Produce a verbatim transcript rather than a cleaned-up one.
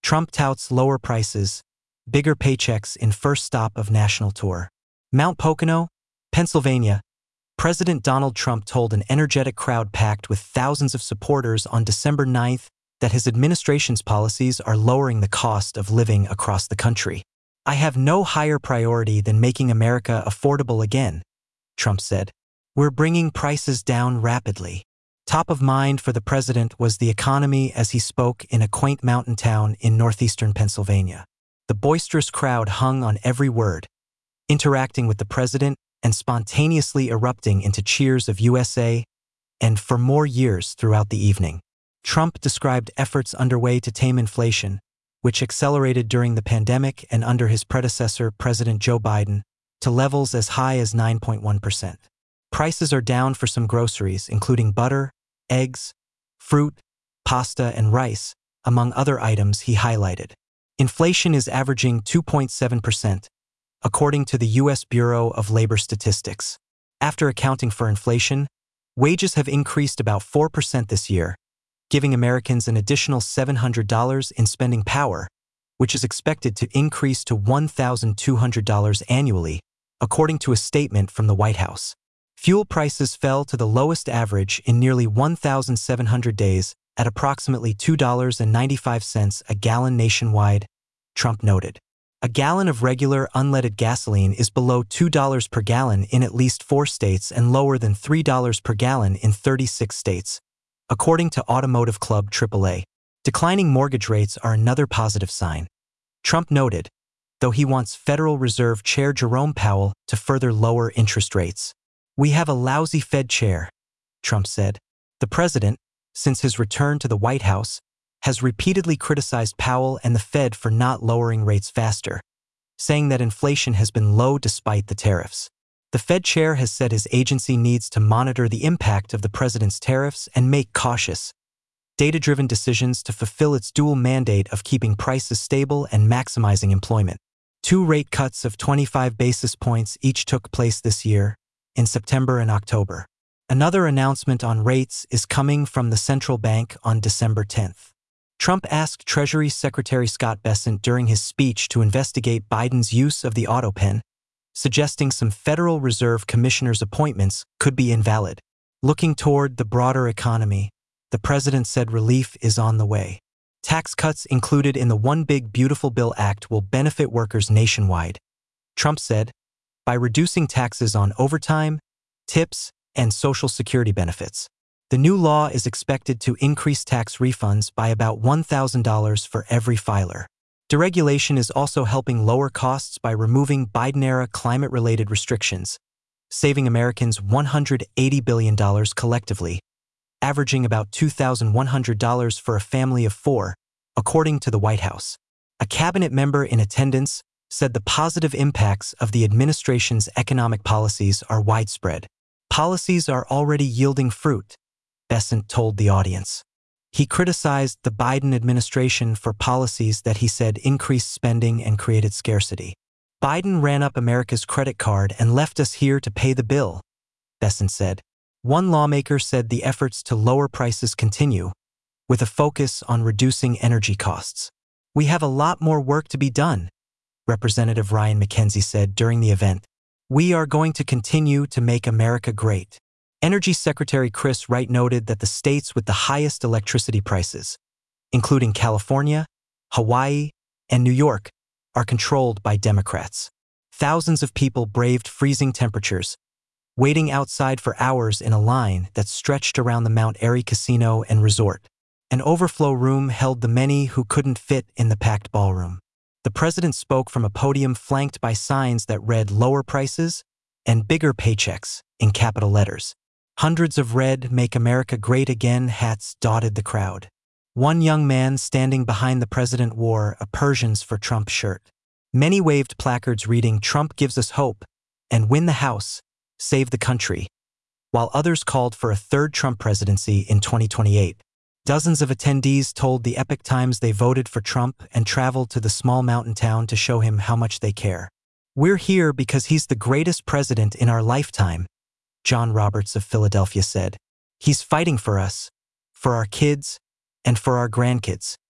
Trump touts lower prices, bigger paychecks in first stop of national tour. Mount Pocono, Pennsylvania. President Donald Trump told an energetic crowd packed with thousands of supporters on December ninth that his administration's policies are lowering the cost of living across the country. "I have no higher priority than making America affordable again," Trump said. "We're bringing prices down rapidly." Top of mind for the president was the economy as he spoke in a quaint mountain town in northeastern Pennsylvania. The boisterous crowd hung on every word, interacting with the president and spontaneously erupting into cheers of U S A and for more years throughout the evening. Trump described efforts underway to tame inflation, which accelerated during the pandemic and under his predecessor, President Joe Biden, to levels as high as nine point one percent. Prices are down for some groceries, including butter, eggs, fruit, pasta, and rice, among other items he highlighted. Inflation is averaging two point seven percent, according to the U S Bureau of Labor Statistics. After accounting for inflation, wages have increased about four percent this year, giving Americans an additional seven hundred dollars in spending power, which is expected to increase to one thousand two hundred dollars annually, according to a statement from the White House. Fuel prices fell to the lowest average in nearly one thousand seven hundred days at approximately two dollars and ninety-five cents a gallon nationwide, Trump noted. A gallon of regular unleaded gasoline is below two dollars per gallon in at least four states and lower than three dollars per gallon in thirty-six states, according to Automotive Club triple A. Declining mortgage rates are another positive sign, Trump noted, though he wants Federal Reserve Chair Jerome Powell to further lower interest rates. "We have a lousy Fed chair," Trump said. The president, since his return to the White House, has repeatedly criticized Powell and the Fed for not lowering rates faster, saying that inflation has been low despite the tariffs. The Fed chair has said his agency needs to monitor the impact of the president's tariffs and make cautious, data-driven decisions to fulfill its dual mandate of keeping prices stable and maximizing employment. Two rate cuts of twenty-five basis points each took place this year, in September and October. Another announcement on rates is coming from the central bank on December tenth. Trump asked Treasury Secretary Scott Bessent during his speech to investigate Biden's use of the auto pen, suggesting some Federal Reserve Commissioners' appointments could be invalid. Looking toward the broader economy, the president said relief is on the way. Tax cuts included in the One Big Beautiful Bill Act will benefit workers nationwide, Trump said, by reducing taxes on overtime, tips, and Social Security benefits. The new law is expected to increase tax refunds by about one thousand dollars for every filer. Deregulation is also helping lower costs by removing Biden-era climate-related restrictions, saving Americans one hundred eighty billion dollars collectively, averaging about two thousand one hundred dollars for a family of four, according to the White House. A cabinet member in attendance said the positive impacts of the administration's economic policies are widespread. "Policies are already yielding fruit," Bessent told the audience. He criticized the Biden administration for policies that he said increased spending and created scarcity. "Biden ran up America's credit card and left us here to pay the bill," Bessent said. One lawmaker said the efforts to lower prices continue, with a focus on reducing energy costs. "We have a lot more work to be done," Representative Ryan McKenzie said during the event. "We are going to continue to make America great." Energy Secretary Chris Wright noted that the states with the highest electricity prices, including California, Hawaii, and New York, are controlled by Democrats. Thousands of people braved freezing temperatures, waiting outside for hours in a line that stretched around the Mount Airy Casino and Resort. An overflow room held the many who couldn't fit in the packed ballroom. The president spoke from a podium flanked by signs that read "lower prices" and "bigger paychecks" in capital letters. Hundreds of red "Make America Great Again" hats dotted the crowd. One young man standing behind the president wore a Persians for Trump shirt. Many waved placards reading "Trump gives us hope" and "Win the House, save the country," while others called for a third Trump presidency in twenty twenty-eight. Dozens of attendees told the Epoch Times they voted for Trump and traveled to the small mountain town to show him how much they care. "We're here because he's the greatest president in our lifetime," John Roberts of Philadelphia said. "He's fighting for us, for our kids, and for our grandkids."